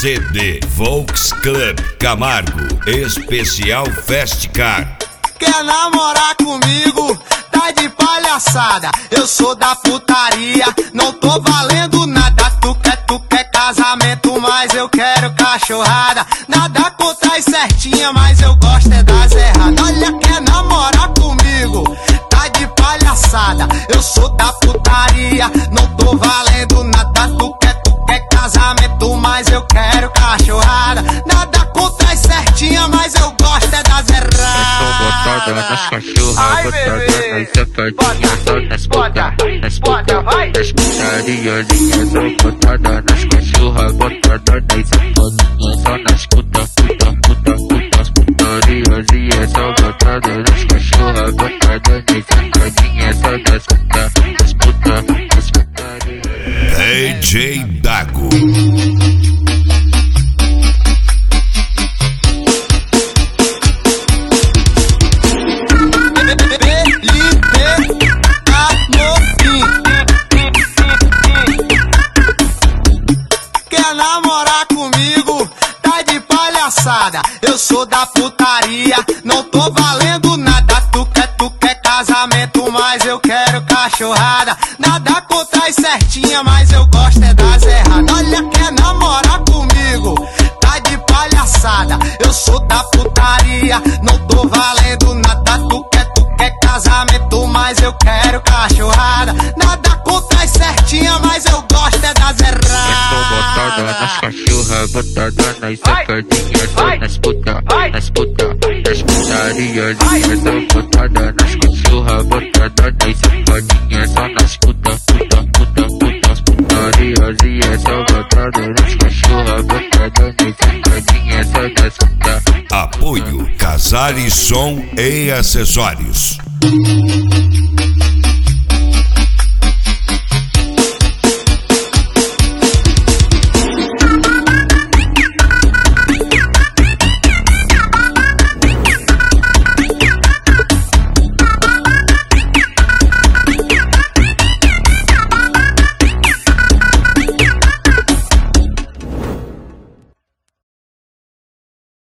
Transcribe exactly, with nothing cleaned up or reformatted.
C D Volks Club Camargo Especial Festcar. Quer namorar comigo? Tá de palhaçada. Eu sou da putaria, não tô valendo nada. Tu quer, tu quer casamento, mas eu quero cachorrada. Nada contra as certinhas, mas eu gosto é das erradas. Olha, quer namorar comigo? Tá de palhaçada. Eu sou da putaria, não tô valendo nada. Tu quer, tu quer casamento, mas eu quero cachorrada. Nada contra as certinhas, mas eu gosto é das erradas. Botada nas cachorras, botada nas safadinhas, só nas puta, nas puta, nas putariazinhas, só botada nas cachorras, botada nas safadinhas, só nas puta, puta, puta, puta, as putariazinhas, só botada nas cachorras, botada nas safadinhas, só nas puta, nas puta, nas putariazinhas. D J Dago. Namorar comigo, tá de palhaçada. Eu sou da putaria, não tô valendo nada. Tu quer, tu quer casamento, mas eu quero cachorrada. Nada contra as certinhas, mas eu gosto é das erradas. Olha, quer namorar comigo, tá de palhaçada. Eu sou da putaria, não tô valendo nada. Tu quer, tu quer casamento, mas eu quero cachorrada. Nada contra as certinhas, mas eu gosto é das erradas. Botada nas cachorras, botada nas safadinhas, só nas puta, nas puta, nas putariazinhas, só botada nas cachorras, botada nas safadinhas, só nas puta, puta, puta, puta, as putariazinhas, só botada nas cachorras, botada nas safadinhas, só nas puta. Apoio Casares Som e Acessórios.